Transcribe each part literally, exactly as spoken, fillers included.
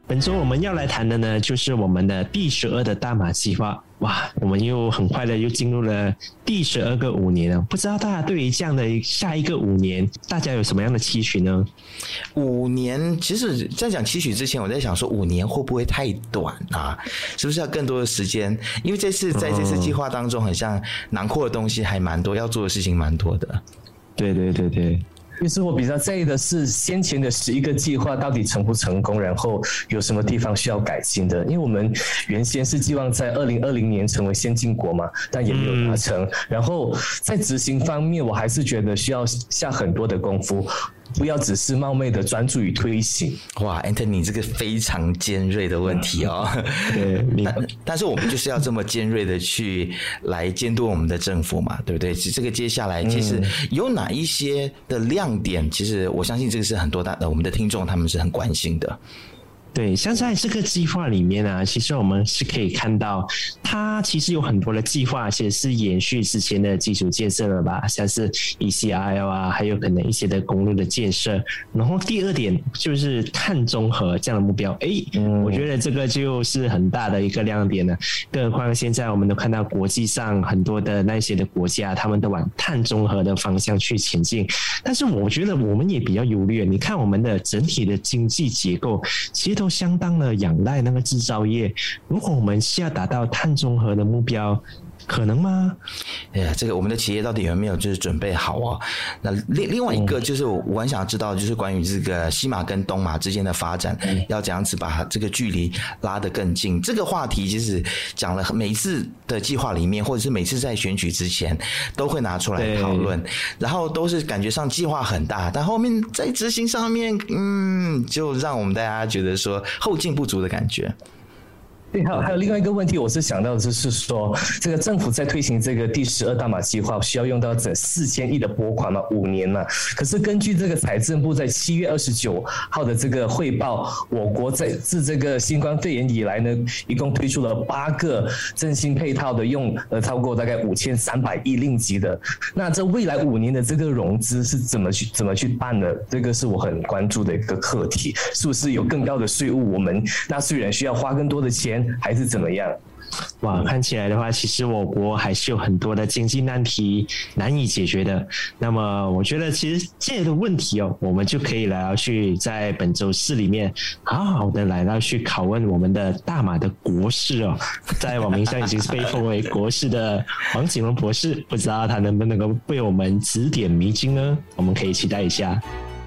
本周我们要来谈的呢，就是我们的第十二的大马计划。哇，我们又很快的又进入了第十二个五年了。不知道大家对于这样的下一个五年，大家有什么样的期许呢？ 五年，其实在讲期许之前，我在想说，五年会不会太短啊？是不是要更多的时间？因为这次在这次计划当中，很像囊括的东西还蛮多，要做的事情蛮多的。 对对对对。 其实我比较在意的是先前的十一个计划到底成不成功，然后有什么地方需要改进的。因为我们原先是寄望在二零二零年成为先进国嘛，但也没有达成。嗯、然后在执行方面，我还是觉得需要下很多的功夫。不要只是冒昧的专注于推行。 哇 ，Anthony 这个非常尖锐的问题哦。 对， 但但是我们就是要这么尖锐的去来监督我们的政府嘛，对不对？这个接下来其实有哪一些的亮点？其实我相信这个是很多大我们的听众他们是很关心的。 对，像在这个计划里面啊，其实我们是可以看到，它其实有很多的计划，其实是延续之前的基础建设了吧，像是 E C I L 啊，还有可能一些的公路的建设。然后第二点就是碳中和这样的目标，哎，嗯、我觉得这个就是很大的一个亮点了。更何况现在我们都看到国际上很多的那些的国家，他们都往碳中和的方向去前进。但是我觉得我们也比较忧虑，你看我们的整体的经济结构，其实都相当的仰赖那个制造业。如果我们是要达到碳中和的目标，可能吗？ 哎呀，这个我们的企业到底有没有就是准备好哦？那另另外一个就是我很想知道，就是关于这个西马跟东马之间的发展，嗯、要怎样子把这个距离拉得更近。这个话题其实讲了每一次的计划里面，或者是每次在选举之前都会拿出来讨论，然后都是感觉上计划很大，但后面在执行上面，嗯，就让我们大家觉得说后劲不足的感觉。 对，还有还有另外一个问题，我是想到的就是说，这个政府在推行这个第十二大马计划，需要用到整四千亿的拨款嘛，五年嘛。可是根据这个财政部在七月二十九号的这个汇报，我国在自这个新冠肺炎以来呢，一共推出了八个振兴配套的用，呃，超过大概五千三百亿令吉的。那这未来五年的这个融资是怎么去怎么去办的？这个是我很关注的一个课题，是不是有更高的税务，我们纳税人需要花更多的钱？还是怎么样？ 哇，看起来的话，其实我国还是有很多的经济难题难以解决的。那么，我觉得其实这些的问题哦，我们就可以来到去在本周四里面好好的来到去拷问我们的大马的国士哦，在网民上已经是被封为国士的黄景荣博士，不知道他能不能够为我们指点迷津呢？我们可以期待一下。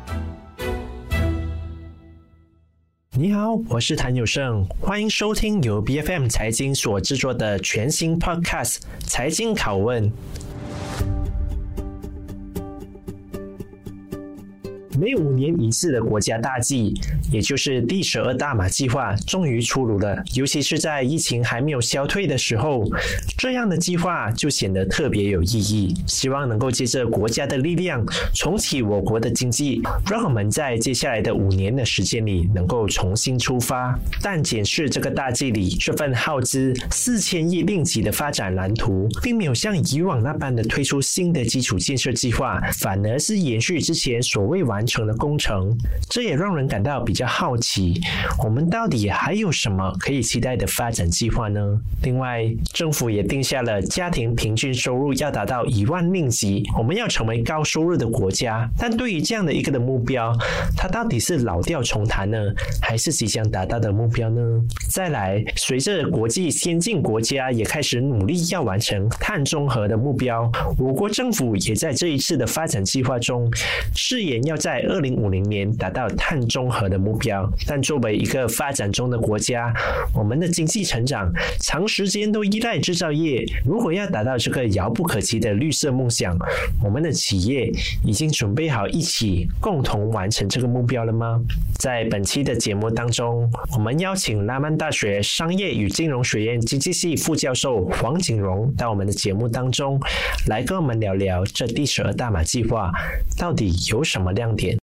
你好，我是谭友胜，欢迎收听由 B F M 财经所制作的全新 Podcast 财经拷问。每五年一次的国家大计，也就是第十二大马计划终于出炉了。尤其是在疫情还没有消退的时候，这样的计划就显得特别有意义。希望能够借着国家的力量重启我国的经济，让我们在接下来的五年的时间里能够重新出发。但检视这个大计里这份耗资四千亿令吉的发展蓝图，并没有像以往那般的推出新的基础建设计划，反而是延续之前所未完成的工程，这也让人感到比较好奇，我们到底还有什么可以期待的发展计划呢？另外，政府也定下了家庭平均收入要达到一万令吉，我们要成为高收入的国家。但对于这样的一个的目标，它到底是老调重弹呢，还是即将达到的目标呢？再来，随着国际先进国家也开始努力要完成碳中和的目标，我国政府也在这一次的发展计划中誓言要在二零五零年达到碳中和的目标。但作为一个发展中的国家，我们的经济成长长时间都依赖制造业，如果要达到这个遥不可及的绿色梦想，我们的企业已经准备好一起共同完成这个目标了吗？在本期的节目当中，我们邀请拉曼大学商业与金融学院经济系副教授黄景荣到我们的节目当中，来跟我们聊聊这第十二大马计划到底有什么亮点。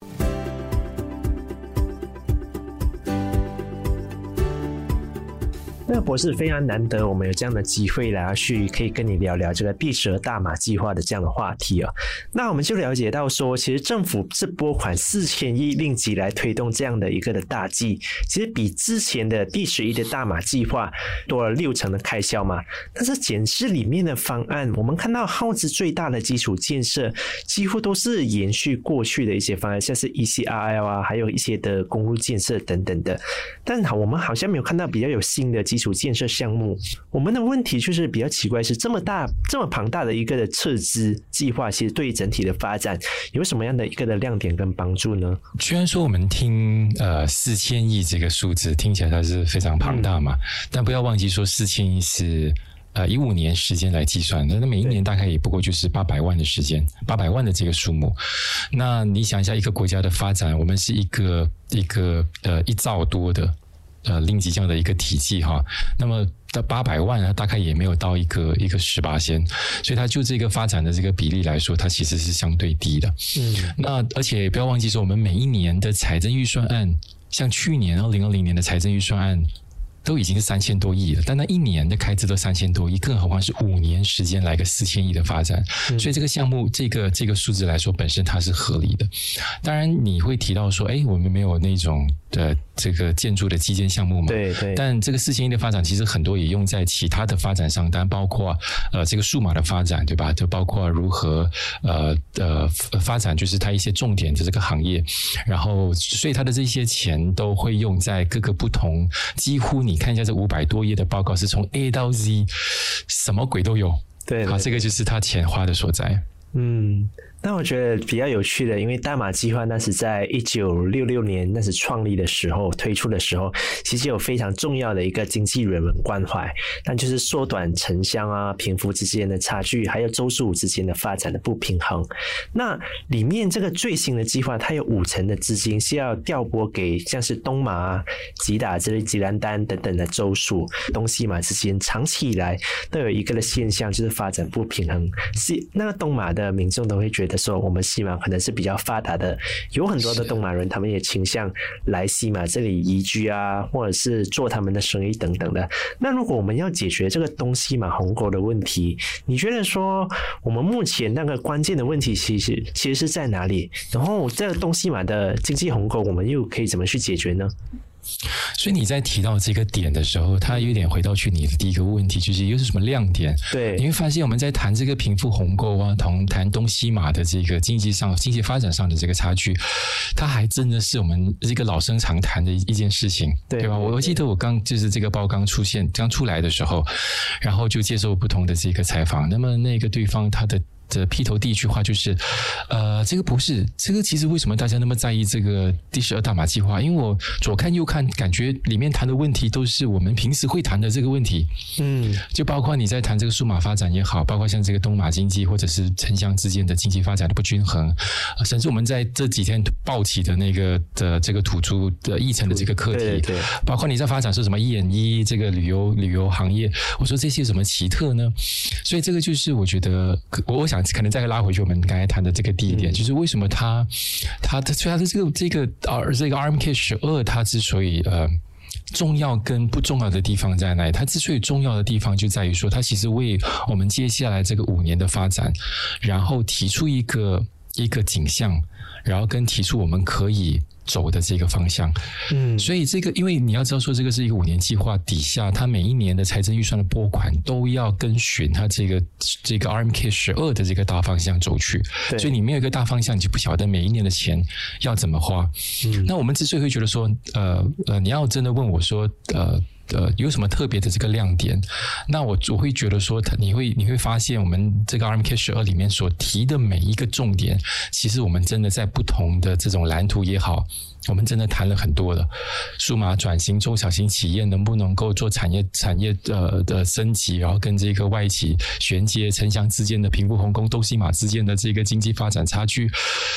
那博士非常难得，我们有这样的机会来去可以跟你聊聊这个第十二大马计划的这样的话题啊。那我们就了解到说，其实政府是拨款四千亿令吉来推动这样的一个的大计，其实比之前的第十一的大马计划多了六成的开销嘛。但是检视里面的方案，我们看到耗资最大的基础建设几乎都是延续过去的一些方案，像是 E C R L 啊，还有一些的公路建设等等的。但我们好像没有看到比较有新的基础建设项目。我们的问题就是比较奇怪，是这么大这么庞大的一个的撤资计划，其实对整体的发展有什么样的一个的亮点跟帮助呢？ 虽然说我们听呃四千亿这个数字听起来它是非常庞大嘛，嗯、但不要忘记说四千亿是呃以五年时间来计算，那每一年大概也不过就是八百万的时间，八百万的这个数目。那你想一下，一个国家的发展，我们是一个一个呃一兆多的。呃，令吉这样的一个体系哈，那么到八百万啊，大概也没有到一个一个十八仙，所以它就这个发展的这个比例来说，它其实是相对低的。嗯，那而且不要忘记说，我们每一年的财政预算案，像去年二零二零年的财政预算案。都已经是三千多亿了，但那一年的开支都三千多亿，更何况是五年时间来个四千亿的发展，嗯、所以这个项目这个这个数字来说，本身它是合理的。当然你会提到说，哎，我们没有那种的这个建筑的基建项目嘛？ 对对。 但这个四千亿的发展，其实很多也用在其他的发展上，当然包括呃这个数码的发展，对吧？就包括如何呃呃发展，就是它一些重点的这个行业，然后所以它的这些钱都会用在各个不同，几乎你看一下这五百多页的报告，是从 A 到 Z， 什么鬼都有。 对， 好，这个就是他钱花的所在。 嗯，那我觉得比较有趣的，因为大马计划那是在一九六六年那是创立的时候推出的时候，其实有非常重要的一个经济人文关怀，那就是缩短城乡啊贫富之间的差距，还有州属之间的发展的不平衡。那里面这个最新的计划，它有五成的资金是要调拨给像是东马啊、吉打之类吉兰丹等等的州属，东西马之间长期以来都有一个的现象，就是发展不平衡。西那个东马的民众都会觉得说，我们西马可能是比较发达的，有很多的东马人，他们也倾向来西马这里移居啊，或者是做他们的生意等等的。那如果我们要解决这个东西马鸿沟的问题，你觉得说我们目前那个关键的问题其实其实是在哪里？然后这个东西马的经济鸿沟，我们又可以怎么去解决呢？ 所以你在提到这个点的时候，它有点回到去你的第一个问题，就是又是什么亮点？ 对， 你会发现我们在谈这个贫富鸿沟啊，同谈东西马的这个经济上、经济发展上的这个差距，它还真的是我们一个老生常谈的一件事情， 对, 对吧？我记得我刚就是这个报刚出现、刚出来的时候，然后就接受不同的这个采访，那么那个对方他的。的劈头第一句话就是，呃，这个不是，这个其实为什么大家那么在意这个第十二大马计划？因为我左看右看，感觉里面谈的问题都是我们平时会谈的这个问题，嗯，就包括你在谈这个数码发展也好，包括像这个东马经济或者是城乡之间的经济发展的不均衡，甚至我们在这几天爆起的那个的这个土著的议程的这个课题， 对对， 包括你在发展说什么一眼一这个旅游旅游行业，我说这些有什么奇特呢？所以这个就是我觉得，我我想。可能再拉回去我们刚才谈的这个第一点，嗯、就是为什么他他的所以他的这个这个啊这个 R M K 十二，它之所以呃重要跟不重要的地方在哪里？它之所以重要的地方就在于说，它其实为我们接下来这个五年的发展，然后提出一个一个景象，然后跟提出我们可以。走的这个方向，嗯，所以这个，因为你要知道说，这个是一个五年计划底下，它每一年的财政预算的拨款都要跟循它这个这个 R M K 十二的这个大方向走去，所以你没有一个大方向，你就不晓得每一年的钱要怎么花。嗯，那我们之所以会觉得说，呃呃，你要真的问我说，呃。呃，有什么特别的这个亮点？那我我会觉得说，你会你会发现，我们这个 R M K 十二里面所提的每一个重点，其实我们真的在不同的这种蓝图也好，我们真的谈了很多的数码转型，中小型企业能不能够做产业产业呃的升级，然后跟这个外企衔接，城乡之间的贫富鸿沟，东西马之间的这个经济发展差距。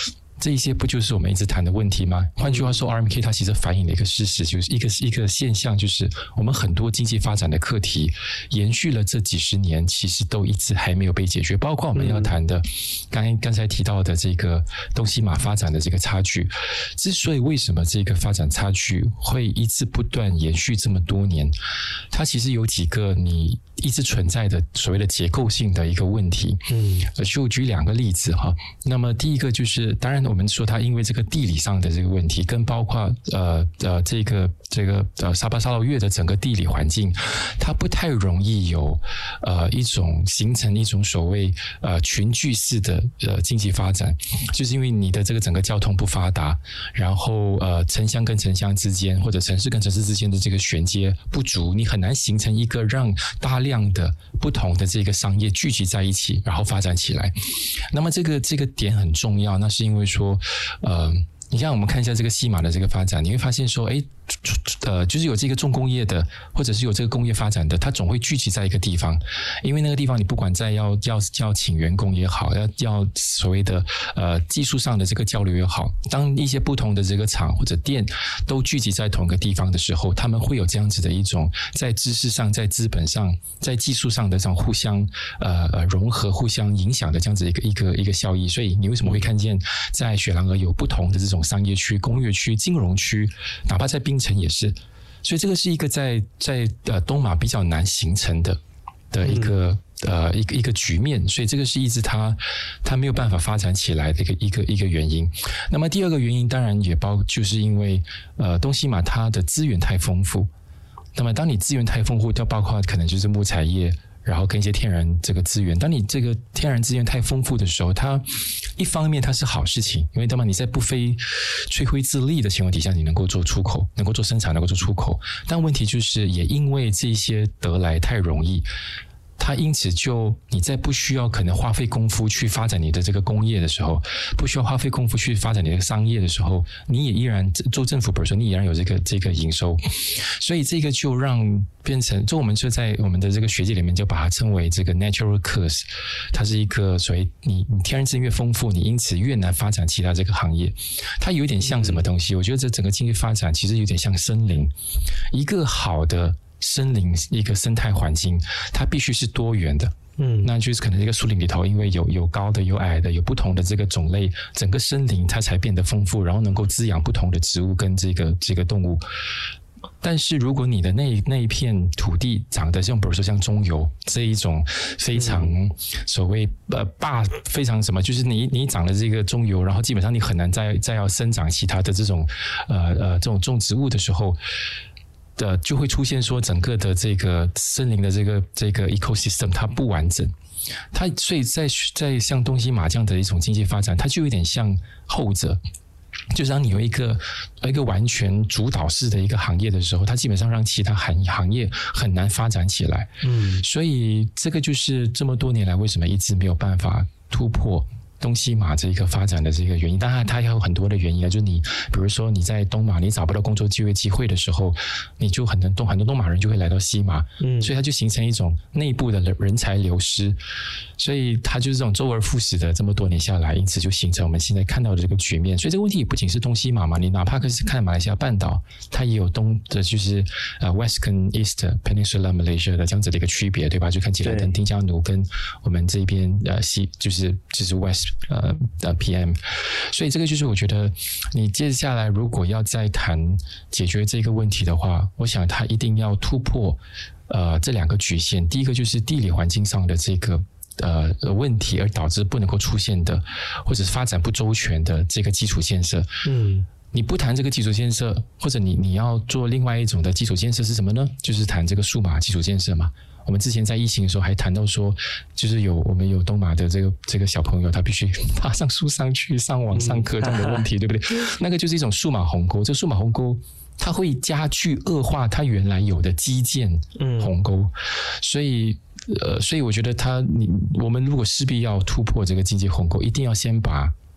这一些不就是我们一直谈的问题吗？换句话说 ，R M K 它其实反映了一个事实，就是一个一个现象，就是我们很多经济发展的课题延续了这几十年，其实都一直还没有被解决。包括我们要谈的，刚才刚才提到的这个东西马发展的这个差距，之所以为什么这个发展差距会一直不断延续这么多年，它其实有几个你一直存在的所谓的结构性的一个问题。嗯，就举两个例子哈。那么第一个就是，当然我们说它因为这个地理上的这个问题，跟包括呃呃这个这个呃沙巴沙捞越的整个地理环境，它不太容易有呃一种形成一种所谓呃群聚式的呃经济发展，就是因为你的这个整个交通不发达，然后呃城乡跟城乡之间或者城市跟城市之间的这个衔接不足，你很难形成一个让大量的不同的这个商业聚集在一起，然后发展起来。那么这个这个点很重要，那是因为说，呃，你像我们看一下这个西马的这个发展，你会发现说，哎。呃，就是有这个重工业的，或者是有这个工业发展的，它总会聚集在一个地方，因为那个地方你不管在要要要请员工也好，要要所谓的呃技术上的这个交流也好，当一些不同的这个厂或者店都聚集在同一个地方的时候，他们会有这样子的一种在知识上、在资本上、在技术上的这种互相呃呃融合、互相影响的这样子一个一个一个效益。所以你为什么会看见在雪兰莪有不同的这种商业区、工业区、金融区，哪怕在槟城也是，所以这个是一个在在呃东马比较难形成的的一个、嗯、呃一个一个局面，所以这个是一直它它没有办法发展起来的一个一个一个原因。那么第二个原因当然也包就是因为呃东西马它的资源太丰富，那么当你资源太丰富，就包括可能就是木材业。然后跟一些天然这个资源，当你这个天然资源太丰富的时候，它一方面它是好事情，因为当然你在不非吹灰自立的情况底下，你能够做出口，能够做生产，能够做出口。但问题就是也因为这些得来太容易，它因此就你在不需要可能花费功夫去发展你的这个工业的时候，不需要花费功夫去发展你的商业的时候，你也依然做政府本身，你依然有这个这个营收，所以这个就让变成，就我们就在我们的这个学界里面就把它称为这个 natural curse， 它是一个所谓你你天然资源越丰富，你因此越难发展其他这个行业。它有点像什么东西？我觉得这整个经济发展其实有点像森林，一个好的森林一个生态环境，它必须是多元的。嗯，那就是可能这个树林里头，因为有有高的、有矮的、有不同的这个种类，整个森林它才变得丰富，然后能够滋养不同的植物跟这个这个动物。但是如果你的那那一片土地长得像，比如说像中油这一种非常所谓呃霸非常什么，就是你你长了这个中油，然后基本上你很难再再要生长其他的这种呃呃这种种植物的时候。的就会出现说整个的这个森林的这个这个 ecosystem 它不完整，它所以在在像东西马这样的一种经济发展，它就有点像后者，就是当你有一个一个完全主导式的一个行业的时候，它基本上让其他行行业很难发展起来。嗯，所以这个就是这么多年来为什么一直没有办法突破东西马这个发展的这个原因。当然它还有很多的原因啊，就是你比如说你在东马你找不到工作就业机会的时候，你就很多东很多东马人就会来到西马，嗯，所以它就形成一种内部的人才流失，所以它就是这种周而复始的这么多年下来，因此就形成我们现在看到的这个局面。所以这个问题也不仅是东西马嘛，你哪怕是看马来西亚半岛，它也有东的就是呃 West 跟 East Peninsula Malaysia 的这样子的一个区别，对吧？就看起来跟丁加奴跟我们这边呃西就是就是 West呃呃 P M， 所以这个就是我觉得你接下来如果要再谈解决这个问题的话，我想它一定要突破呃这两个局限。第一个就是地理环境上的这个呃问题，而导致不能够出现的或者是发展不周全的这个基础建设。嗯。你不谈这个基础建设，或者你你要做另外一种的基础建设是什么呢？就是谈这个数码基础建设嘛。我们之前在疫情的时候还谈到说，就是有我们有东马的这个这个小朋友，他必须爬上树上去上网上课这样的问题，对不对？那个就是一种数码鸿沟。这数码鸿沟它会加剧恶化它原来有的基建鸿沟，所以呃，所以我觉得它你我们如果势必要突破这个经济鸿沟，一定要先把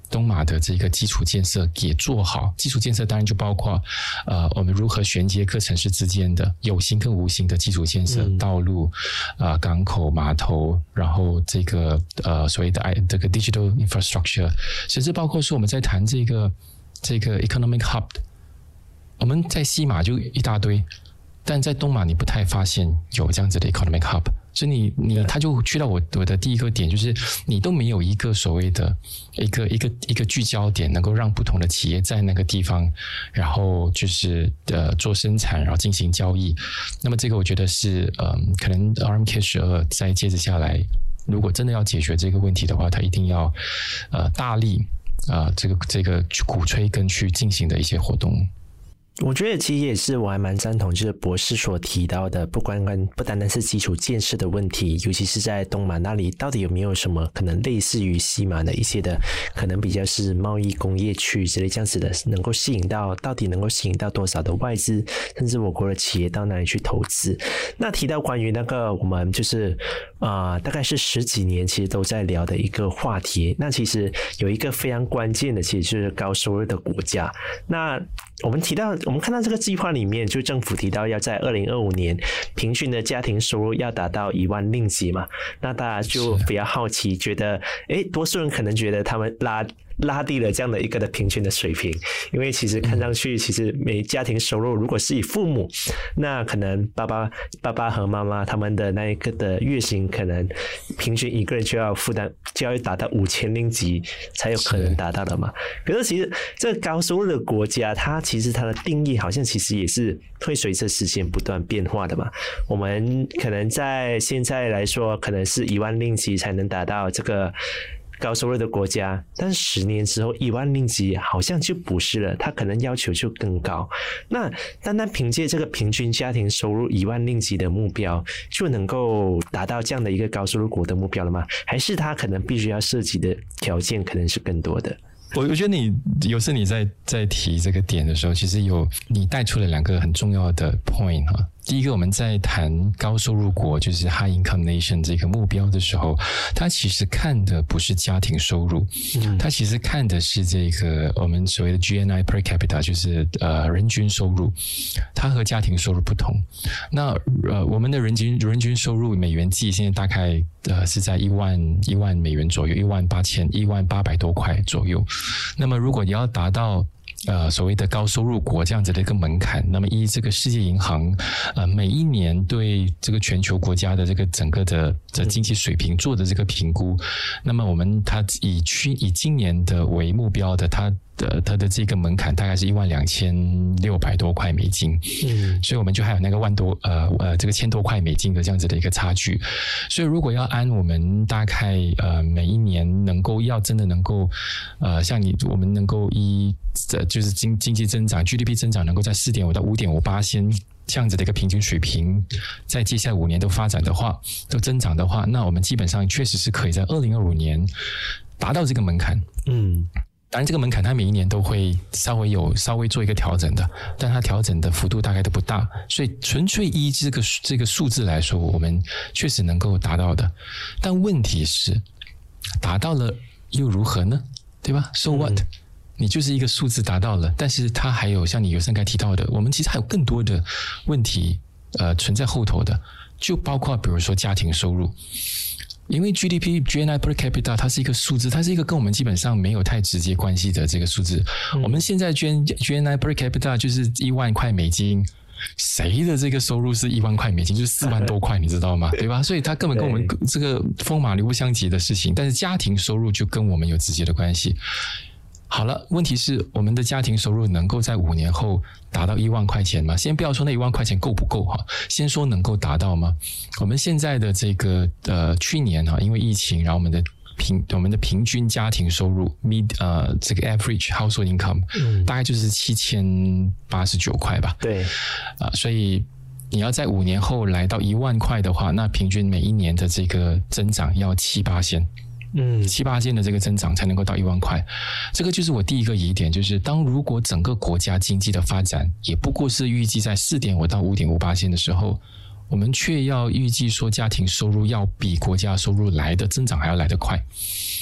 东马的这个基础建设也做好。基础建设当然就包括呃我们如何衔接各城市之间的有形跟无形的基础建设，嗯、道路、呃港口、码头，然后这个呃所谓的这个 digital infrastructure， 甚至包括说我们在谈这个这个 economic hub， 我们在西马就一大堆，但在东马你不太发现有这样子的 economic hub。所以你你他就去到我我的第一个点，就是你都没有一个所谓的一个一个一个聚焦点，能够让不同的企业在那个地方，然后就是呃做生产，然后进行交易。那么这个我觉得是呃可能 R M K 十二再接着下来，如果真的要解决这个问题的话，他一定要呃大力啊、呃、这个这个去鼓吹跟去进行的一些活动。 我觉得其实也是我还蛮赞同就是博士所提到的，不光跟不单单是基础建设的问题，尤其是在东马那里到底有没有什么可能类似于西马的一些的可能比较是贸易工业区之类这样子的，能够吸引到到底能够吸引到多少的外资甚至我国的企业到哪里去投资。那提到关于那个我们就是呃大概是十几年其实都在聊的一个话题，那其实有一个非常关键的其实就是高收入的国家。那我们提到我们看到这个计划里面，就政府提到要在二零二五年平均的家庭收入要达到一万令吉嘛，那大家就比较好奇，觉得诶多数人可能觉得他们拉拉低了这样的一个的平均的水平，因为其实看上去其实每家庭收入如果是以父母，那可能爸爸爸爸和妈妈他们的那一个的月薪可能平均一个人就要负担就要达到五千令吉才有可能达到的嘛。可是其实这个高收入的国家，它其实它的定义好像其实也是会随着时间不断变化的嘛。我们可能在现在来说可能是一万令吉才能达到这个高收入的国家，但是十年之后一万令吉好像就不是了，它可能要求就更高。那单单凭借这个平均家庭收入一万令吉的目标就能够达到这样的一个高收入国的目标了吗？还是它可能必须要涉及的条件可能是更多的？ 我我觉得你有时你在在提这个点的时候，其实有你带出了两个很重要的 point 哈。第一个，我们在谈高收入国，就是 high income nation 这个目标的时候，它其实看的不是家庭收入，嗯、它其实看的是这个我们所谓的 G N I per capita， 就是呃人均收入，它和家庭收入不同。那呃我们的人均人均收入美元计现在大概呃是在一万一万美元左右，一万八千一万八百多块左右。那么如果你要达到呃，所谓的高收入国这样子的一个门槛，那么依这个世界银行呃每一年对这个全球国家的这个整个的的经济水平做的这个评估，那么我们它以去以今年的为目标的，它的它的这个门槛大概是一万两千六百多块美金，嗯，所以我们就还有那个万多呃呃这个千多块美金的这样子的一个差距。所以如果要按我们大概呃每一年能够要真的能够呃像你我们能够依呃就是经经济增长 G D P 增长能够在 四点五 到 五点五八 这样子的一个平均水平，在接下来五年都发展的话，都增长的话，那我们基本上确实是可以在二零二五年达到这个门槛。嗯。当然这个门槛它每一年都会稍微有稍微做一个调整的，但它调整的幅度大概都不大，所以纯粹依这个这个数字来说，我们确实能够达到的。但问题是达到了又如何呢？对吧？ So what？、嗯、你就是一个数字达到了，但是它还有像你尤森刚才提到的，我们其实还有更多的问题呃存在后头的，就包括比如说家庭收入。因为 G D P G N I per capita 它是一个数字，它是一个跟我们基本上没有太直接关系的这个数字。嗯、我们现在 G N I per capita 就是一万块美金，谁的这个收入是一万块美金，就是四万多块，你知道吗？对吧？所以它根本跟我们这个风马牛不相及的事情。但是家庭收入就跟我们有直接的关系。好了，问题是我们的家庭收入能够在五年后达到一万块钱吗？先不要说那一万块钱够不够哈，先说能够达到吗？我们现在的这个呃去年哈，因为疫情，然后我们的平我们的平均家庭收入 mid 呃这个 average household income、嗯、大概就是七千八十九块吧。 对啊、 呃，所以你要在五年后来到一万块的话，那平均每一年的这个增长要七八仙。嗯，七八千的这个增长才能够到一万块，这个就是我第一个疑点，就是当如果整个国家经济的发展也不过是预计在 四点五 到 五点五八千的时候，我们却要预计说家庭收入要比国家收入来的增长还要来得快，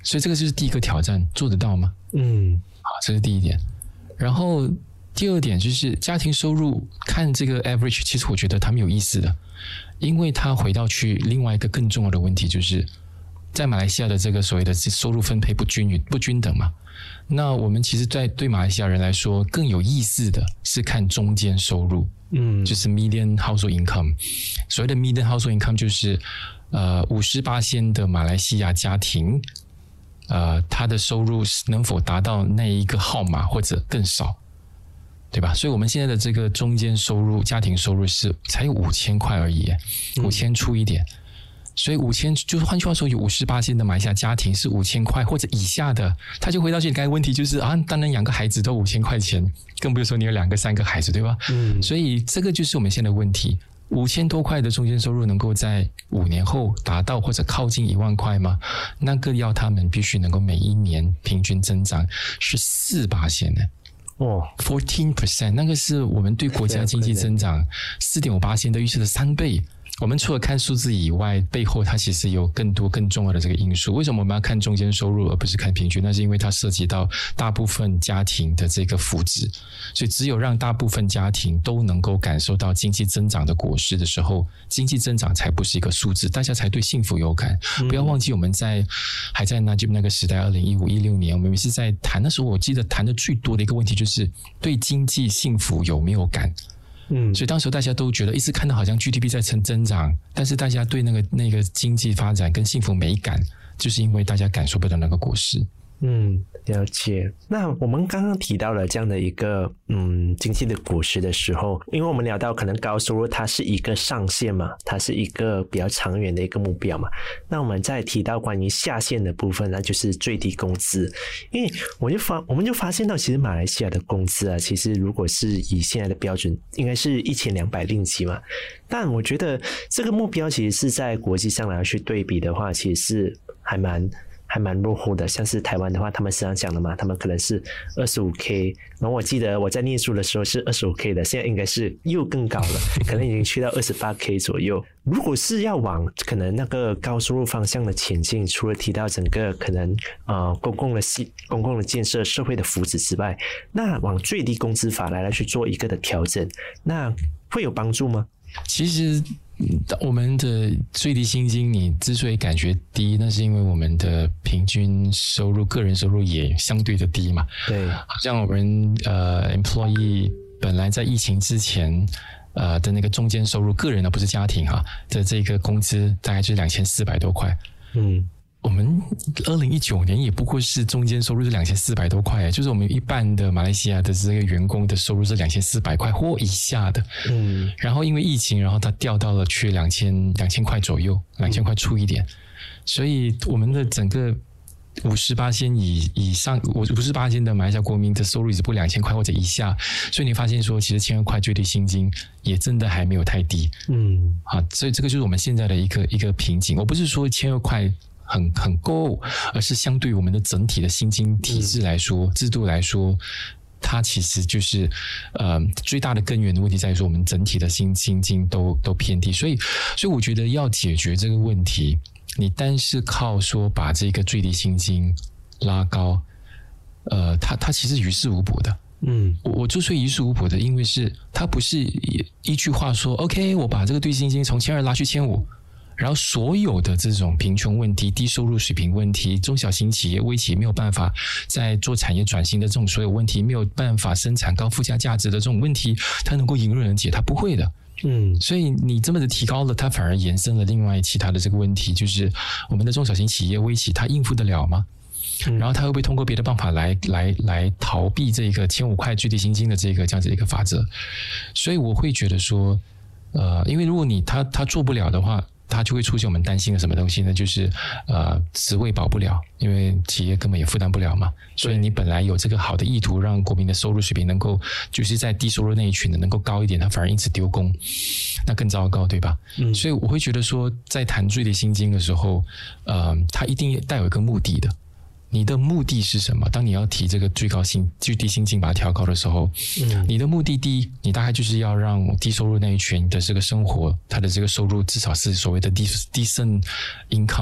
所以这个就是第一个挑战，做得到吗？ 嗯， 好，这是第一点。然后第二点就是家庭收入，看这个 average， 其实我觉得它没有意思的，因为它回到去另外一个更重要的问题，就是在马来西亚的这个所谓的收入分配不均匀、不均等嘛。那我们其实在对马来西亚人来说，更有意思的是看中间收入，嗯，就是 median household income。所谓的 median household income 就是呃五十八仙的马来西亚家庭，呃，他的收入能否达到那一个号码或者更少，对吧？所以我们现在的这个中间收入，家庭收入是才有五千块而已，五千出一点。所以五千，就是换句话说，有五十八仙的马来西亚家庭是五千块或者以下的，他就回到去你刚才问题，就是啊，当然养个孩子都五千块钱，更不用说你有两个、三个孩子，对吧？嗯，所以这个就是我们现在的问题。五千多块的中间收入能够在五年后达到或者靠近一万块吗？那个要他们必须能够每一年平均增长是四八仙呢。哦 ，fourteen percent， 那个是我们对国家经济增长四点五八仙的预测的三倍。我们除了看数字以外，背后它其实有更多更重要的这个因素。为什么我们要看中间收入而不是看平均？那是因为它涉及到大部分家庭的这个福祉，所以只有让大部分家庭都能够感受到经济增长的果实的时候，经济增长才不是一个数字，大家才对幸福有感。嗯、不要忘记我们在还在那就那个时代，二零一五一六年，我们是在谈的时候，我记得谈的最多的一个问题就是对经济幸福有没有感。嗯，所以当时大家都觉得一直看到好像 G D P 在增增长，但是大家对那个那个经济发展跟幸福没感，就是因为大家感受不到那个果实。 嗯，了解。那我们刚刚提到了这样的一个嗯经济的果实的时候，因为我们聊到可能高收入它是一个上限嘛，它是一个比较长远的一个目标嘛。那我们再提到关于下限的部分，那就是最低工资。因为我就发我们就发现到，其实马来西亚的工资啊，其实如果是以现在的标准，应该是一千两百令吉嘛。但我觉得这个目标其实是在国际上来去对比的话，其实是还蛮。还蛮落后的，像是台湾的话，他们时常讲的嘛，他们可能是 二十五K， 然后我记得我在念书的时候是 二十五K 的，现在应该是又更高了，可能已经去到 二十八K 左右。如果是要往可能那个高收入方向的前进，除了提到整个可能呃公共的系公共的建设、社会的福祉之外，那往最低工资法来来去做一个的调整，那会有帮助吗？ 其实我们的最低薪金你之所以感觉低，那是因为我们的平均收入个人收入也相对的低嘛。 对， 好像我们呃 employee 本来在疫情之前呃的那个中间收入，个人的不是家庭哈的这个工资大概就是两千四百多块。嗯，我们二零一九年也不过是中间收入是两千四百多块，就是我们一半的马来西亚的这个员工的收入是两千四百块或以下的。嗯，然后因为疫情，然后它掉到了去两千两千块左右，两千块出一点，所以我们的整个五十八仙以以上，五十八仙的马来西亚国民的收入只不过两千块或者以下，所以你发现说，其实千二块最低薪金也真的还没有太低。嗯，好，所以这个就是我们现在的一个一个瓶颈。我不是说千二块很很够，而是相对于我们的整体的薪金体制来说、嗯、制度来说，它其实就是呃最大的根源的问题在于说，我们整体的薪薪金都都偏低，所以所以我觉得要解决这个问题，你单是靠说把这个最低薪金拉高，呃，它它其实于事无补的。嗯，我我之所以于事无补的，因为是它不是一句话说 ，OK， 我把这个最低薪金从千二拉去千五。然后所有的这种贫穷问题、低收入水平问题、中小型企业、微企业没有办法在做产业转型的这种所有问题，没有办法生产高附加价值的这种问题，它能够迎刃而解？它不会的。嗯，所以你这么的提高了，它反而延伸了另外其他的这个问题，就是我们的中小型企业、微企，它应付得了吗？然后它会不会通过别的办法来来来逃避这个千五块最低薪金的这个这样子一个法则？所以我会觉得说，呃，因为如果你他他做不了的话，它就会出现我们担心的什么东西呢？就是呃，职位保不了，因为企业根本也负担不了嘛。所以你本来有这个好的意图，让国民的收入水平能够就是在低收入那一群的能够高一点，它反而因此丢工，那更糟糕，对吧？嗯。所以我会觉得说，在谈最低薪金的时候，呃，它一定带有一个目的的。你的目的是什么？当你要提这个最高薪、最低薪金把它调高的时候，嗯，你的目的第一，你大概就是要让低收入那一群的这个生活，他的这个收入至少是所谓的 decent income，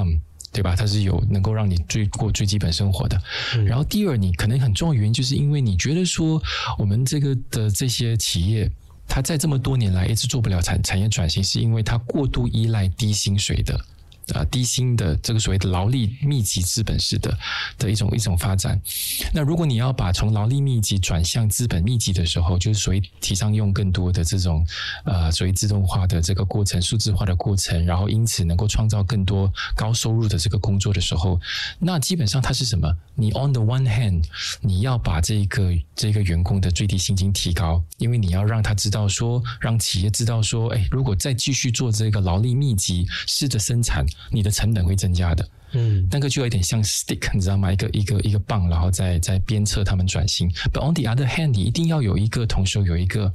对吧？它是有能够让你最过最基本生活的。嗯、然后第二，你可能很重要的原因就是因为你觉得说我们这个的这些企业。它在这么多年来一直做不了产产业转型，是因为它过度依赖低薪水的。呃，低薪的这个所谓的劳力密集资本式的的一种一种发展。那如果你要把从劳力密集转向资本密集的时候，就是所谓提倡用更多的这种呃所谓自动化的这个过程、数字化的过程，然后因此能够创造更多高收入的这个工作的时候，那基本上它是什么？你 on the one hand， 你要把这个这个员工的最低薪金提高，因为你要让他知道说，让企业知道说，哎，如果再继续做这个劳力密集式的生产。你的成本会增加的，嗯，那个就有点像 stick， 你知道吗？一个一个一个棒，然后再再鞭策他们转型。But on the other hand， 你一定要有一个，同时有一个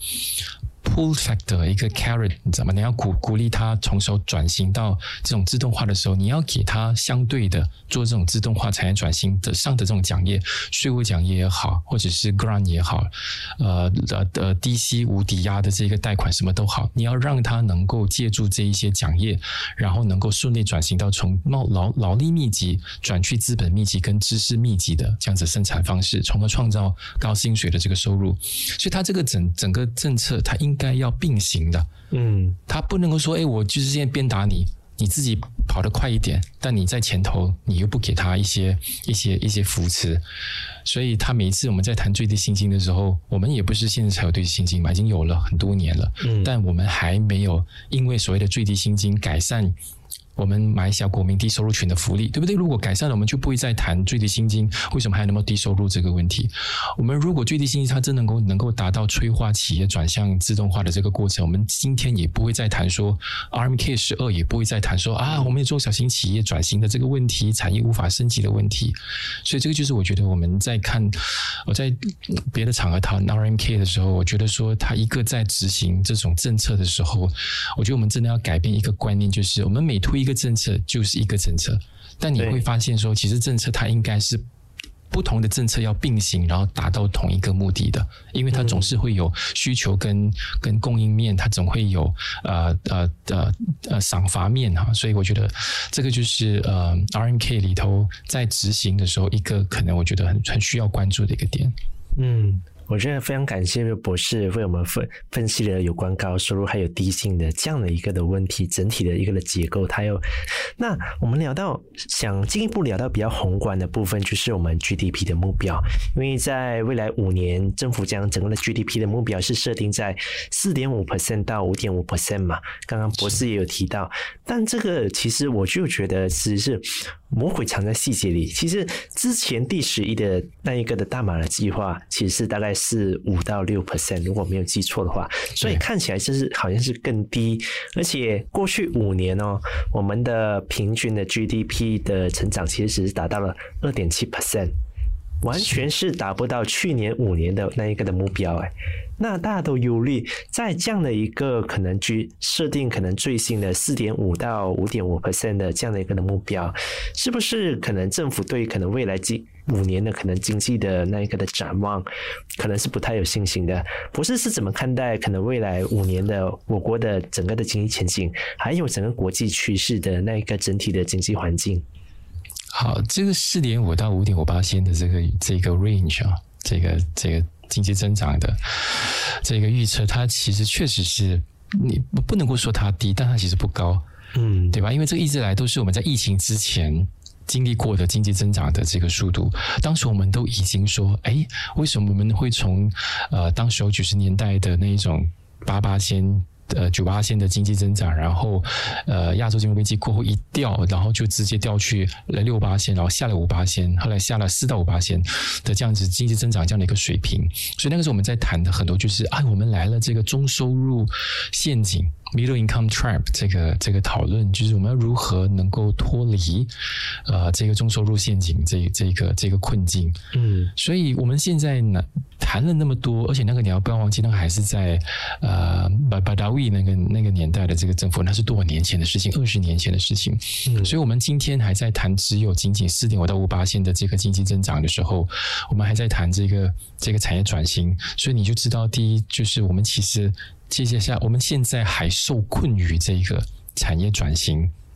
pull factor， 一个 carrot， 你知道吗？你要鼓鼓励他从手转型到这种自动化的时候，你要给他相对的做这种自动化产业转型的上的这种奖业，税务奖业也好，或者是 grant 也好，呃呃低息无抵押的这个贷款什么都好，你要让他能够借助这一些奖业，然后能够顺利转型到从劳劳力密集转去资本密集跟知识密集的这样子生产方式，从而创造高薪水的这个收入。所以他这个整整个政策，它应该要并行的，嗯，他不能够说，哎，我就是现在鞭打你，你自己跑得快一点，但你在前头，你又不给他一些一些一些扶持，所以他每一次我们在谈最低薪金的时候，我们也不是现在才有最低薪金嘛，已经有了很多年了，嗯，但我们还没有因为所谓的最低薪金改善我们马来西亚国民低收入群的福利，对不对？如果改善了，我们就不会再谈最低薪金为什么还有那么低收入这个问题。我们如果最低薪金它真能够能够达到催化企业转向自动化的这个过程，我们今天也不会再谈说 R M K 十二， 也不会再谈说啊，我们有中小型企业转型的这个问题，产业无法升级的问题。所以这个就是我觉得我们在看我在别的场合谈 R M K 的时候，我觉得说他一个在执行这种政策的时候，我觉得我们真的要改变一个观念，就是我们每推一个政策就是一个政策，但你会发现说，其实政策它应该是不同的政策要并行，然后达到同一个目的的，因为它总是会有需求跟跟供应面，它总会有呃呃呃呃赏罚面哈，所以我觉得这个就是呃 R M K 里头在执行的时候一个可能我觉得很很需要关注的一个点。 嗯。我觉得非常感谢博士为我们分分析了有关高收入还有低薪的这样的一个的问题，整体的一个的结构。它有，那我们聊到想进一步聊到比较宏观的部分，就是我们 G D P 的目标。因为在未来五年，政府将整个的 G D P 的目标是设定在 百分之四点五 到 百分之五点五 嘛。刚刚博士也有提到，但这个其实我就觉得其实是魔鬼藏在细节里。其实之前第十一的那一个的大马的计划，其实是大概是五到六 percent， 如果没有记错的话，所以看起来就是好像是更低。而且过去五年哦，我们的平均的 G D P 的成长其实只是达到了 二点七 percent， 完全是达不到去年五年的那一个的目标哎。那大家都忧虑，在这样的一个可能去设定可能最新的 百分之四点五 到 百分之五点五 的这样的一个的目标，是不是可能政府对可能未来五年的可能经济的那一个的展望可能是不太有信心的？博士是怎么看待可能未来五年的我国的整个的经济前景，还有整个国际趋势的那一个整体的经济环境？ 好，这个 百分之四点五 到 百分之五点五 的这个这个 range 啊，这个这个经济增长的这个预测，它其实确实是你不能够说它低，但它其实不高，嗯，对吧？因为这一直来都是我们在疫情之前经历过的经济增长的这个速度。当时我们都已经说，哎，为什么我们会从呃当时九十年代的那一种八八千。呃，九八线的经济增长，然后呃，亚洲金融危机过后一掉，然后就直接掉去了六八线，然后下了五八线，后来下了四到五八线的这样子经济增长这样的一个水平。所以那个时候我们在谈的很多就是啊，我们来了这个中收入陷阱 （middle income trap） 这个这个讨论，就是我们要如何能够脱离呃这个中收入陷阱这这个这个困境。嗯，所以我们现在呢谈了那么多，而且那个你要不要忘记，那个还是在呃巴巴达维。那个那个年代的这个政府，那是多少年前的事情，二十年前的事情。嗯，所以我们今天还在谈只有仅仅 四点五 到 百分之五 线的这个经济增长的时候，我们还在谈这个这个产业转型。所以你就知道，第一就是我们其实接下来我们现在还受困于这个产业转型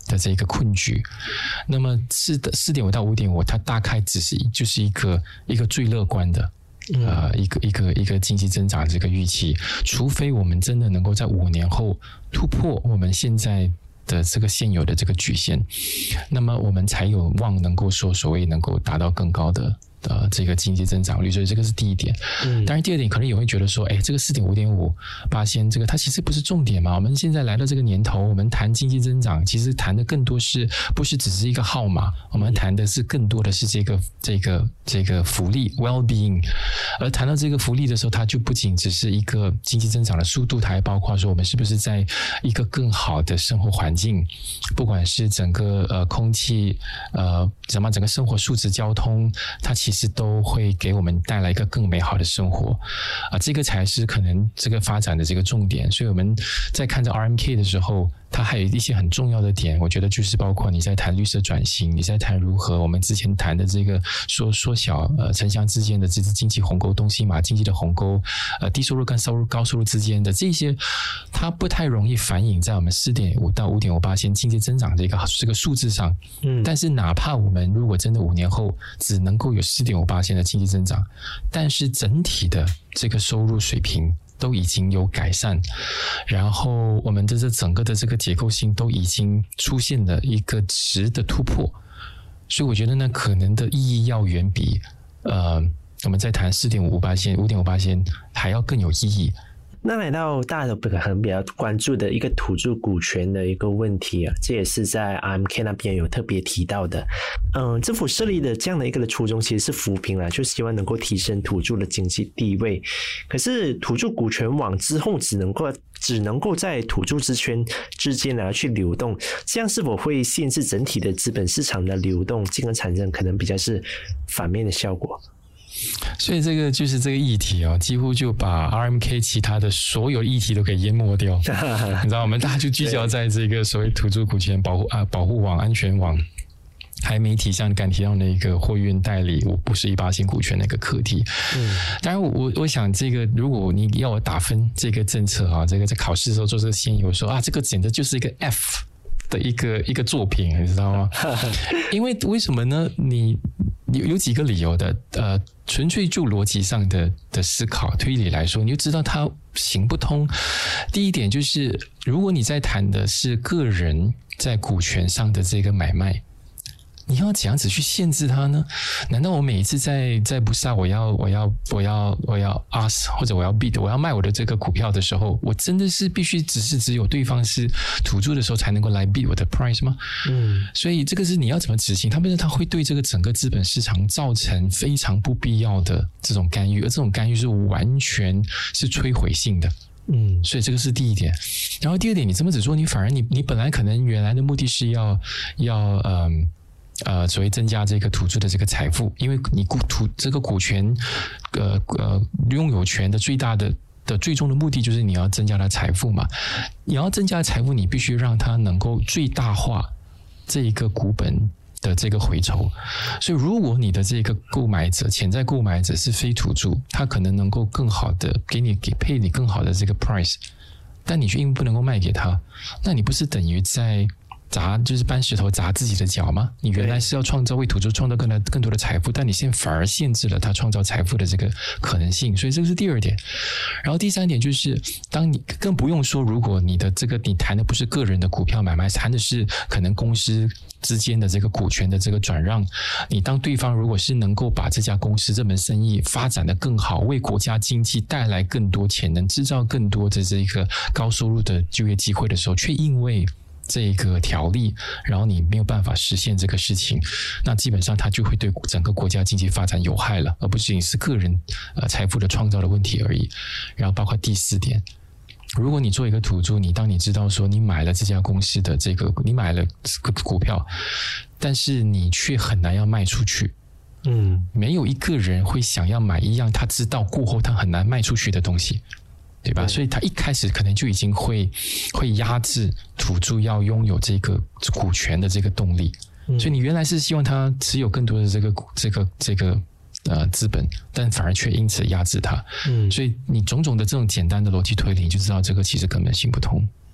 的这个困局。那么四的四点五到五点五，它大概只是就是一个一个最乐观的。呃，一个一个一个经济增长这个预期，除非我们真的能够在五年后突破我们现在的这个现有的这个局限，那么我们才有望能够说所谓能够达到更高的呃这个经济增长率。所以这个是第一点。嗯，当然第二点可能也会觉得说，哎，这个四点五点五八仙，这个它其实不是重点嘛。我们现在来到这个年头，我们谈经济增长，其实谈的更多是不是只是一个号码，我们谈的是更多的是这个这个这个福利 well-being。而谈到这个福利的时候，它就不仅只是一个经济增长的速度，它还包括说我们是不是在一个更好的生活环境，不管是整个呃空气呃什么整个生活素质、交通，它其实都会给我们带来一个更美好的生活啊、呃，这个才是可能这个发展的这个重点。所以我们在看着 R M K 的时候，它还有一些很重要的点，我觉得就是包括你在谈绿色转型，你在谈如何我们之前谈的这个缩缩小呃城乡之间的这经济鸿沟、东西马经济的鸿沟，呃低收入跟收入高收入之间的这些，它不太容易反映在我们四点五到五点五八线经济增长这个这个数字上。嗯，但是哪怕我们如果真的五年后只能够有四点五八线的经济增长，但是整体的这个收入水平都已经有改善，然后我们的这整个的这个结构性都已经出现了一个值的突破，所以我觉得呢，可能的意义要远比呃我们在谈四点五八线、五点五八线还要更有意义。 那来到大家可能比较关注的一个土著股权的一个问题啊，这也是在 R M K 那边有特别提到的。嗯，政府设立的这样的一个初衷其实是扶贫啦，就希望能够提升土著的经济地位。可是土著股权网之后只能够只能够在土著之圈之间来去流动，这样是否会限制整体的资本市场的流动，进而产生可能比较是反面的效果？ 所以这个就是这个议题哦，几乎就把 R M K 其他的所有议题都给淹没掉。你知道，我们大家就聚焦在这个所谓土著股权保护啊保护网、安全网，还没提像刚提到那个货运代理，我不是一八线股权那个课题。嗯，当然我我想这个，如果你要我打分这个政策啊，这个在考试的时候做这个先有说啊，这个简直就是一个 F 的一个一个作品，你知道吗？因为为什么呢？你有有几个理由的，呃。纯粹就逻辑上的的思考推理来说，你就知道它行不通。第一点就是，如果你在谈的是个人在股权上的这个买卖，你要怎样子去限制它呢？难道我每一次在在布萨，我要我要我要我要 ask 或者我要 bid， 我要卖我的这个股票的时候，我真的是必须只是只有对方是土著的时候才能够来 bid 我的 price 吗？嗯，所以这个是你要怎么执行？它不是它会对这个整个资本市场造成非常不必要的这种干预，而这种干预是完全是摧毁性的。嗯，所以这个是第一点。然后第二点，你这么子做，你反而你你本来可能原来的目的是要要嗯。呃，所谓增加这个土著的这个财富，因为你股土这个股权，呃呃，拥有权的最大的的最终的目的就是你要增加它财富嘛。你要增加财富，你必须让它能够最大化这一个股本的这个回酬。所以，如果你的这个购买者、潜在购买者是非土著，他可能能够更好的给你给配你更好的这个 price， 但你却因为不能够卖给他，那你不是等于在砸就是搬石头砸自己的脚吗？你原来是要创造为土著创造更多更多的财富，但你现在反而限制了他创造财富的这个可能性，所以这个是第二点。然后第三点就是，当你更不用说，如果你的这个你谈的不是个人的股票买卖，谈的是可能公司之间的这个股权的这个转让，你当对方如果是能够把这家公司这门生意发展得更好，为国家经济带来更多潜能，制造更多的这个高收入的就业机会的时候，却因为这个条例，然后你没有办法实现这个事情，那基本上它就会对整个国家经济发展有害了，而不仅是个人呃财富的创造的问题而已。然后包括第四点，如果你做一个土著，你当你知道说你买了这家公司的这个，你买了股票，但是你却很难要卖出去。嗯，没有一个人会想要买一样他知道过后他很难卖出去的东西。对吧？所以他一开始可能就已经会会压制土著要拥有这个股权的这个动力，嗯、所以你原来是希望他持有更多的这个这个这个呃资本，但反而却因此压制他。嗯，所以你种种的这种简单的逻辑推理，你就知道这个其实根本行不通。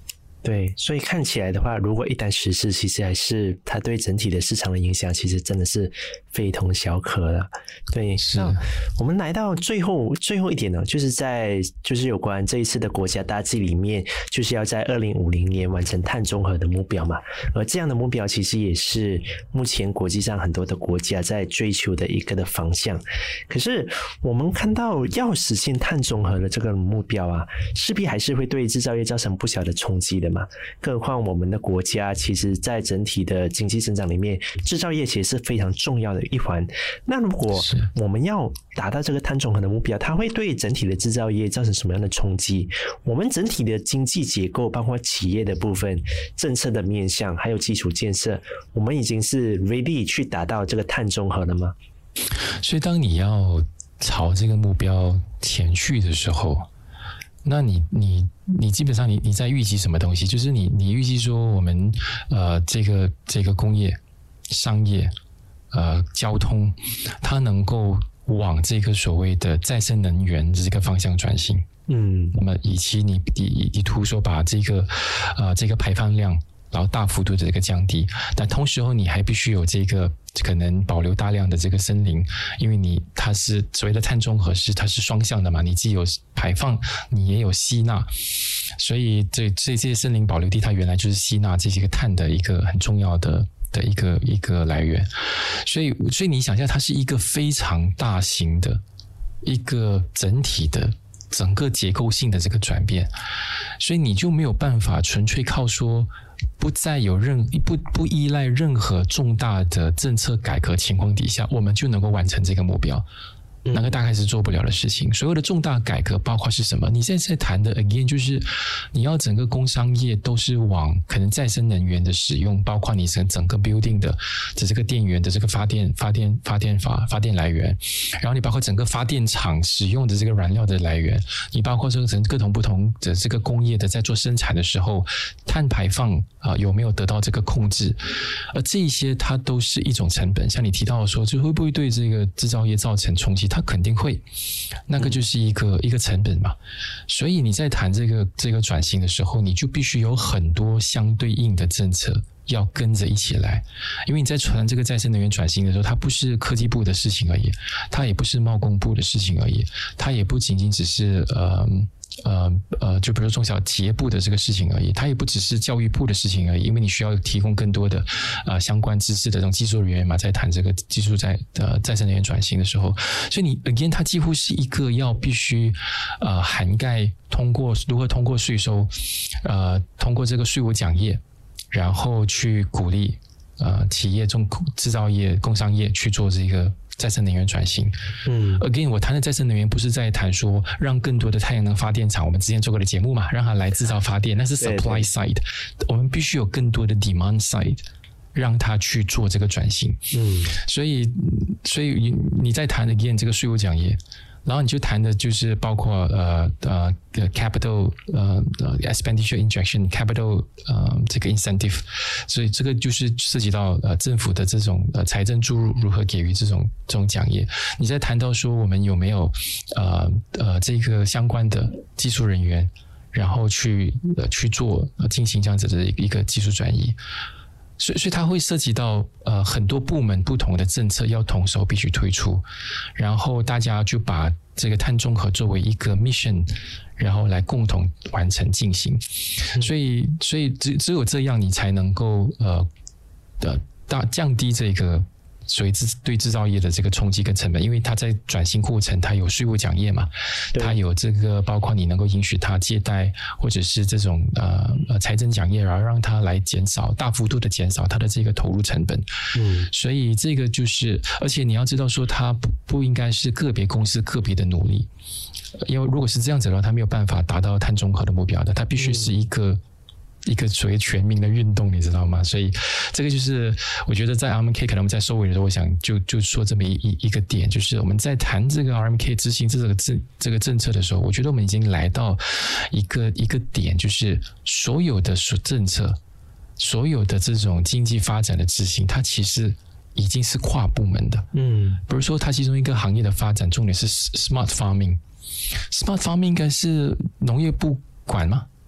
对，所以看起来的话，如果一旦实施，其实还是它对整体的市场的影响，其实真的是非同小可了。对，那我们来到最后最后一点呢，就是在就是有关这一次的国家大计里面，就是要在二零五零年完成碳中和的目标嘛。而这样的目标其实也是目前国际上很多的国家在追求的一个的方向。可是我们看到要实现碳中和的这个目标啊，势必还是会对制造业造成不小的冲击的嘛，更何况我们的国家其实在整体的经济增长里面，制造业其实是非常重要的一环。那如果我们要达到这个碳中和的目标，它会对整体的制造业造成什么样的冲击？我们整体的经济结构，包括企业的部分、政策的面向，还有基础建设，我们已经是 ready 去达到这个碳中和了吗？ 所以当你要朝这个目标前去的时候，那你你你基本上你你在预计什么东西？就是你你预计说我们呃这个这个工业、商业、呃交通，它能够往这个所谓的再生能源这个方向转型。嗯，那么以及你你你图说把这个呃这个排放量，然后大幅度的这个降低，但同时候你还必须有这个可能保留大量的这个森林，因为你它是所谓的碳中和是它是双向的嘛，你既有排放，你也有吸纳，所以这这些森林保留地它原来就是吸纳这些个碳的一个很重要的的一个一个来源，所以所以你想一下，它是一个非常大型的一个整体的。整个结构性的这个转变，所以你就没有办法纯粹靠说不再有任不不依赖任何重大的政策改革情况底下，我们就能够完成这个目标。那个大概是做不了的事情。所有的重大改革包括是什么？你现在在谈的 again 就是你要整个工商业都是往可能再生能源的使用，包括你整整个 building 的这个电源的这个发电发电发电法发电来源，然后你包括整个发电厂使用的这个燃料的来源，你包括这个各种不同的这个工业的在做生产的时候碳排放啊、呃、有没有得到这个控制，而这一些它都是一种成本。像你提到的说，就会不会对这个制造业造成冲击？它肯定会，那个就是一个、嗯、一个成本嘛。所以你在谈这个这个转型的时候，你就必须有很多相对应的政策要跟着一起来。因为你在谈这个再生能源转型的时候，它不是科技部的事情而已，它也不是贸工部的事情而已，它也不仅仅只是呃呃呃，就比如说中小企业部的这个事情而已，它也不只是教育部的事情而已，因为你需要提供更多的呃相关知识的这种技术人员嘛，在谈这个技术在呃再生能源转型的时候，所以你 again 它几乎是一个要必须呃涵盖通过如何通过税收，呃通过这个税务奖业，然后去鼓励呃企业中制造业工商业去做这个再生能源转型。嗯 ，again， 我谈的再生能源不是在谈说让更多的太阳能发电厂，我们之前做过的节目嘛，让它来制造发电，那是 supply side， 我们必须有更多的 demand side， 让它去做这个转型。嗯，所以，所以你你在谈 again 这个税务奖业。然后你就谈的就是包括呃呃 capital 呃 expenditure injection capital 呃这个 incentive， 所以这个就是涉及到呃政府的这种呃财政注入如何给予这种这种奖业。你在谈到说我们有没有呃呃这个相关的技术人员，然后去呃去做呃进行这样子的一个技术转移。所以，所以它会涉及到呃很多部门不同的政策要同时必须推出，然后大家就把这个碳中和作为一个 mission， 然后来共同完成进行。所以，所以只只有这样，你才能够呃的大降低这个所以对制造业的这个冲击跟成本，因为它在转型过程，它有税务奖业嘛，它有这个包括你能够允许它借贷，或者是这种呃财政奖业，然后让它来减少大幅度的减少它的这个投入成本。嗯，所以这个就是，而且你要知道说，它不不应该是个别公司个别的努力，因为如果是这样子的话，它没有办法达到碳中和的目标的，它必须是一个。嗯一个所谓全民的运动，你知道吗？所以这个就是我觉得在 R M K 可能我们在收尾的时候，我想就就说这么一一个点，就是我们在谈这个 R M K 执行这个政这个政策的时候，我觉得我们已经来到一个一个点，就是所有的政策，所有的这种经济发展的执行，它其实已经是跨部门的。嗯，比如说它其中一个行业的发展重点是 smart farming，smart farming 应该是农业部管吗？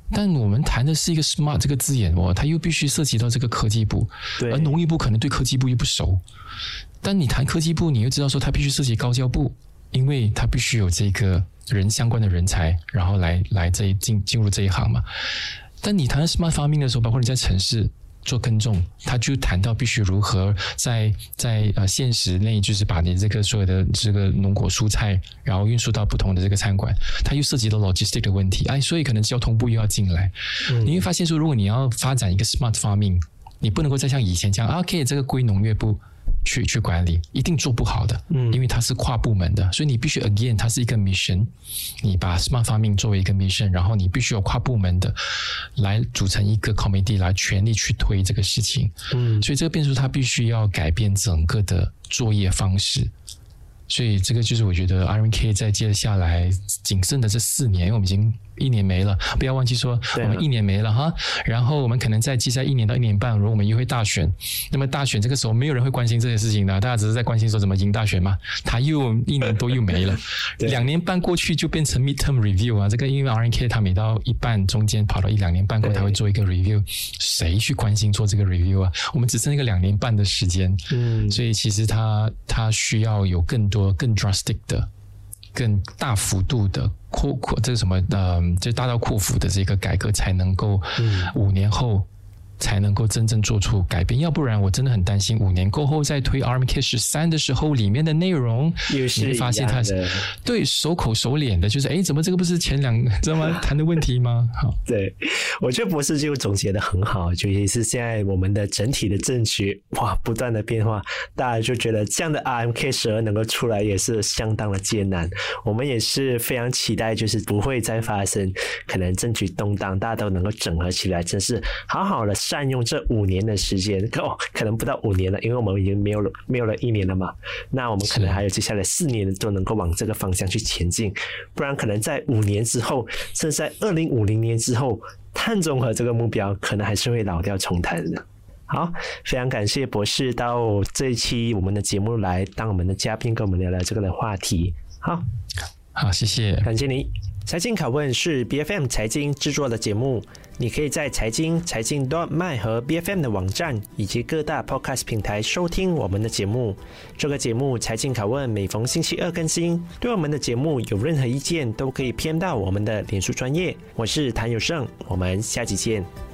但我们谈的是一个 smart 这个字眼哦，它又必须涉及到这个科技部，而农业部可能对科技部又不熟。但你谈科技部，你又知道说它必须涉及高教部，因为它必须有这个人相关的人才，然后来来这一进进入这一行嘛。但你谈到 smart farming 的时候，包括你在城市做耕种，他就谈到必须如何在在呃现实内，就是把你这个所有的这个农果蔬菜，然后运输到不同的这个餐馆，它又涉及到 logistic 的问题，哎，所以可能交通部又要进来。嗯、你会发现说，如果你要发展一个 smart farming， 你不能够再像以前这样啊，可以这个归农业部去去管理，一定做不好的，嗯，因为它是跨部门的，所以你必须 again 它是一个 mission， 你把 smart farming 作为一个 mission， 然后你必须有跨部门的来组成一个 committee 来全力去推这个事情，嗯，所以这个变数它必须要改变整个的作业方式。所以这个就是我觉得 R M K 在接下来仅剩的这四年，因为我们已经一年没了，不要忘记说我们一年没了哈。然后我们可能在接下来一年到一年半，如果我们又会大选，那么大选这个时候没有人会关心这些事情的，大家只是在关心说怎么赢大选嘛。他又一年多又没了，两年半过去就变成 midterm review 啊。这个因为 R M K 他每到一半中间跑到一两年半过，他会做一个 review， 谁去关心做这个 review 啊？我们只剩一个两年半的时间，嗯，所以其实他他需要有更多更 drastic 的、更大幅度的扩扩这个什么呃，就大刀阔斧的这个改革，才能够五年后才能够真正做出改变，要不然我真的很担心五年过后再推 R M K 十三的时候，里面的内容你会发现它对熟口熟脸的，就是哎，怎么这个不是前两知道吗谈的问题吗？好， 对，我觉得博士就总结的很好，尤其是现在我们的整体的政局哇不断的变化，大家就觉得这样的 R M K 十二能够出来也是相当的艰难。我们也是非常期待，就是不会再发生可能政局动荡，大家都能够整合起来，真是好好的善用这五年的时间，哦，可能不到五年了，因为我们已经没有了没有了一年了嘛。那我们可能还有接下来四年都能够往这个方向去前进，不然可能在五年之后，甚至在二零五零年之后，碳中和这个目标可能还是会老调重弹的。好，非常感谢博士到这一期我们的节目来当我们的嘉宾，跟我们聊聊这个的话题。好， 好，谢谢， 感谢你。财经拷问是 B F M 财经制作的节目，你可以在财经、财经 .my 和 B F M 的网站以及各大 Podcast 平台收听我们的节目。这个节目财经拷问每逢星期二更新。对我们的节目有任何意见，都可以 P M 到我们的脸书专页。我是谭友胜，我们下期见。